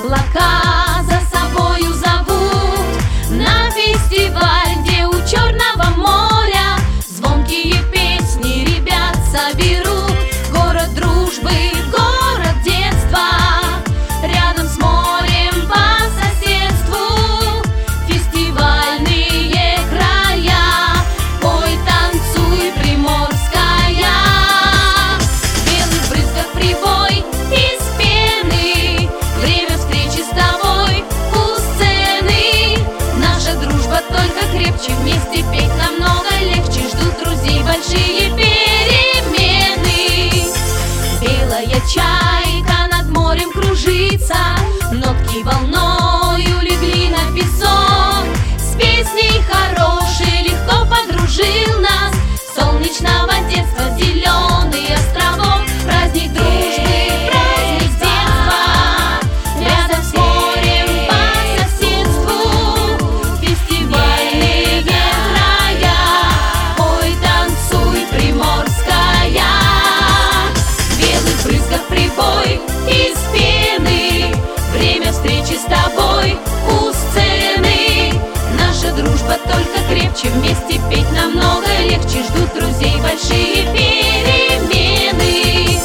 облака за собою зовут на фестиваль, где у Черного моря звонкие песни ребят соберут. Город дружбы, город детства, рядом с морем по соседству. Фестивальные края, пой, танцуй, Приморская. В белых брызгах прибой из пены, время встречи с тобой у сцены. Наша дружба только крепче, вместе петь намного легче. Ждут друзей большие перемены. Белая чайка над морем кружится, нотки волною легли на песок. С песней хорошей легко подружил нас солнечного детства зеленый островок. Праздник дружбы, праздник детства, рядом с морем по соседству. Фестивальные края, ой, танцуй, Приморская. В белых брызгах прибой из пены, время встречи с тобой у сцены. Наша дружба только крепче, вместе петь намного легче. Ждут друзей большие перемены.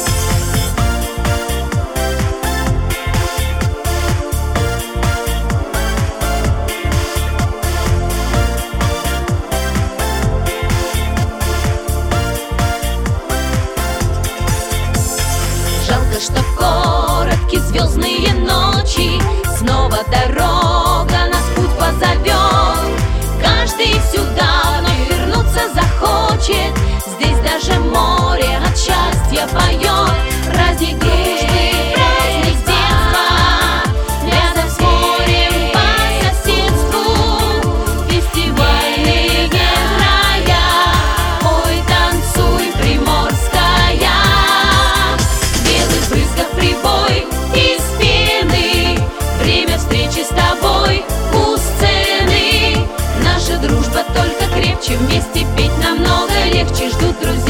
Жалко, что короткие звездные ночи, снова дорога нас в путь позовет. Каждый сюда вновь вернуться захочет, здесь даже море от счастья поет. Праздник дружбы, праздник детства, рядом с морем по соседству. Фестивальные края, ой, танцуй, Приморская. В белых брызгах прибой из пены, время встречи с тобой у сцены. Наша дружба только крепче, вместе петь намного легче. Ждут друзей